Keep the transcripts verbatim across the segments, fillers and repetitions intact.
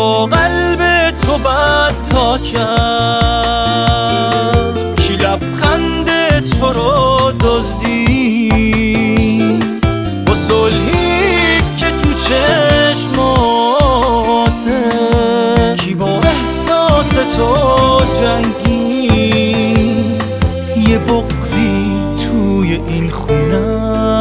با قلب تو بد تا کرد؟ کی لبخند تو رو دزدید با صلحی که تو چشماته؟ کی با احساس تو جنگید؟ یه بغضی توی این خونه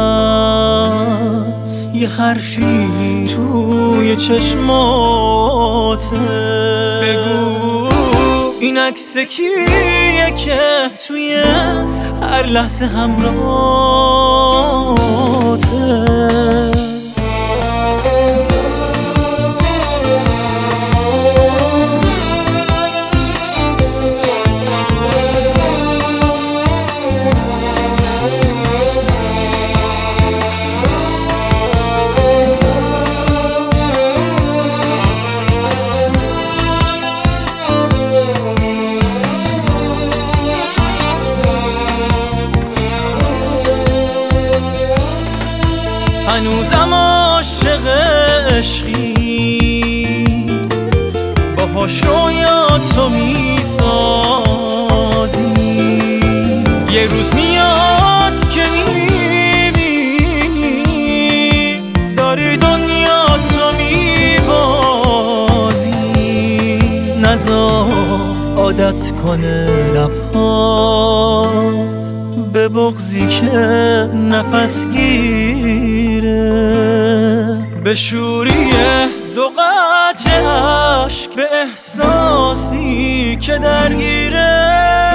است، یه حرفی توی چشماته. بگو این عکس کیه که توی هر لحظه همراهته؟ هنوزم عاشق عشقی، باهاش رویاتو میسازی. یه روز میاد که میبینی داری دنیاتو میبازی. نذار عادت کنه لبهات به بغضی که نفس گیره، به شوری دو قطره عشق، به احساسی که درگیره.